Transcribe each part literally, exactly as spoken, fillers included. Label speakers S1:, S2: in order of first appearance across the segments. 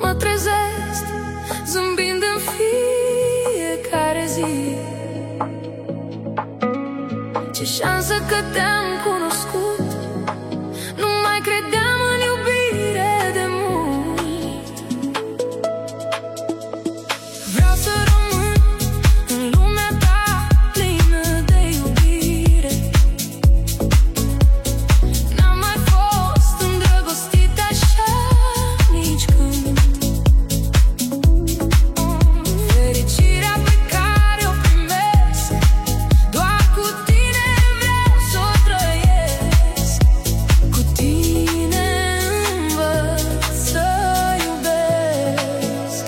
S1: mă trezesc zâmbind în fiecare zi. Ce șansă că te-am cunoscut, nu mai credeam în iubire de mult. Vreau să rămân în lumea ta plină de iubire. N-am mai fost îndrăgostit așa nici când. Fericirea pe care o primesc, doar cu tine vreau să o trăiesc. Cu tine învăț să iubesc.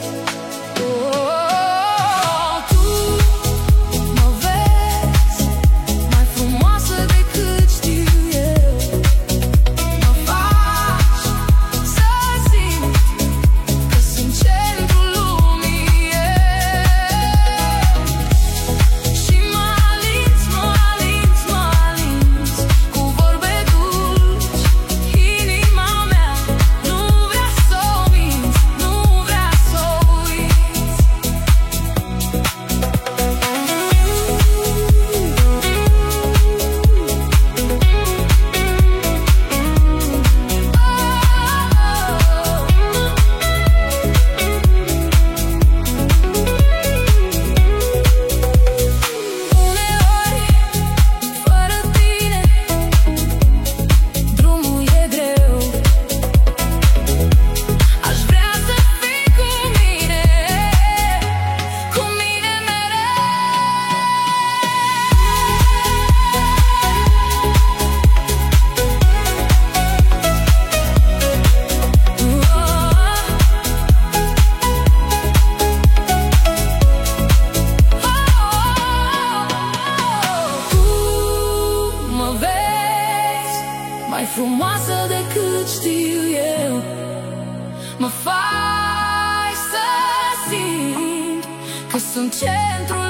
S1: Oh, tu mă vezi mai frumoasă decât știu eu. Mă faci să simt că sunt centrul lumii eu. Și mă alinți, mă alinți, mă alinți cu vorbe dulci. Inima mea nu vrea să o minți, nu vrea să o uiți. Uneori, fără tine, drumul e greu. Aș vrea să fii cu mine, cu mine mereu. Tu mă vezi mai frumoasă decât știu eu. Mă faci să simt că sunt centrul